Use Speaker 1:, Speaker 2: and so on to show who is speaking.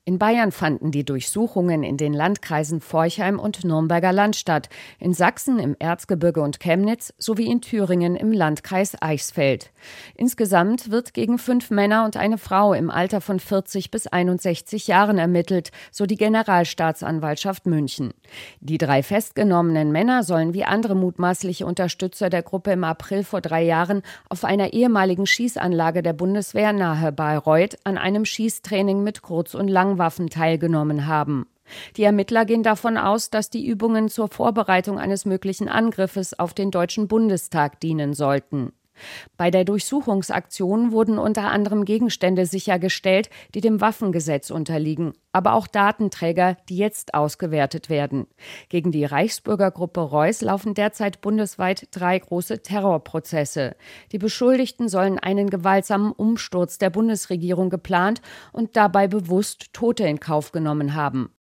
Speaker 1: In Bayern fanden die Durchsuchungen in den Landkreisen Forchheim und Nürnberger Land statt, in Sachsen im Erzgebirge und Chemnitz sowie in Thüringen im Landkreis Eichsfeld. Insgesamt wird gegen 5 Männer und eine Frau im Alter von 40 bis 61 Jahren ermittelt, so die Generalstaatsanwaltschaft München. Die 3 festgenommenen Männer sollen wie andere mutmaßliche Unterstützer der Gruppe im April vor 3 Jahren auf einer ehemaligen Schießanlage der Bundeswehr nahe Bayreuth an einem Schießtraining mit Kurz- und Langwaffen teilgenommen haben. Die Ermittler gehen davon aus, dass die Übungen zur Vorbereitung eines möglichen Angriffes auf den Deutschen Bundestag dienen sollten. Bei der Durchsuchungsaktion wurden unter anderem Gegenstände sichergestellt, die dem Waffengesetz unterliegen, aber auch Datenträger, die jetzt ausgewertet werden. Gegen die Reichsbürgergruppe Reuß laufen derzeit bundesweit 3 große Terrorprozesse. Die Beschuldigten sollen einen gewaltsamen Umsturz der Bundesregierung geplant und dabei bewusst Tote in Kauf genommen haben.